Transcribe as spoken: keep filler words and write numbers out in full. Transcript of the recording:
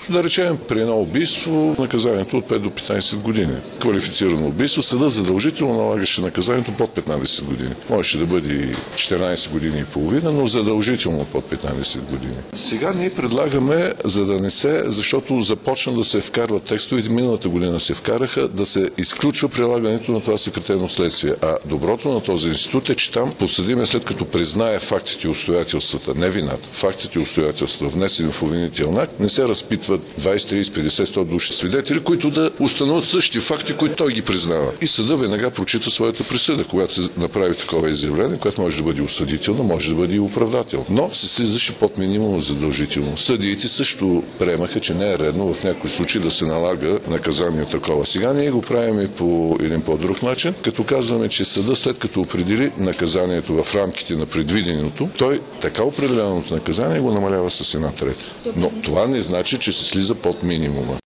Да речем, при едно убийство наказанието от пет до петнайсет години. Квалифицирано убийство, съда задължително налагаше наказанието под петнайсет години. Можеше да бъде четиринайсет години и половина, но задължително под петнайсет години. Сега ние предлагаме, за да не се, защото започна да се вкарват текстовете, миналата година се вкараха, да се изключва прилагането на това съкратено следствие. А доброто на този институт е, че там подсъдимият, след като признае фактите и обстоятелствата, не вината, фактите и обстоятелства, внесени в обвинителен акт, не се разпитват двайсет, трийсет, петдесет, сто души свидетели, които да установят същите факти, които той ги признава. И съда веднага прочита своята присъда, когато се направи такова изявление, което може да бъде осъдително, може да бъде и оправдателно. Но се слизаше под минимума задължително. Съдиите също приемаха, че не е редно в някои случаи да се налага наказание такова. Сега ние го правим и по един по-друг начин, като казваме, че съда, след като определи наказанието в рамките на предвиденото, той така определеното наказание го намалява с една трета. Но това не значи, че се слиза под минимума.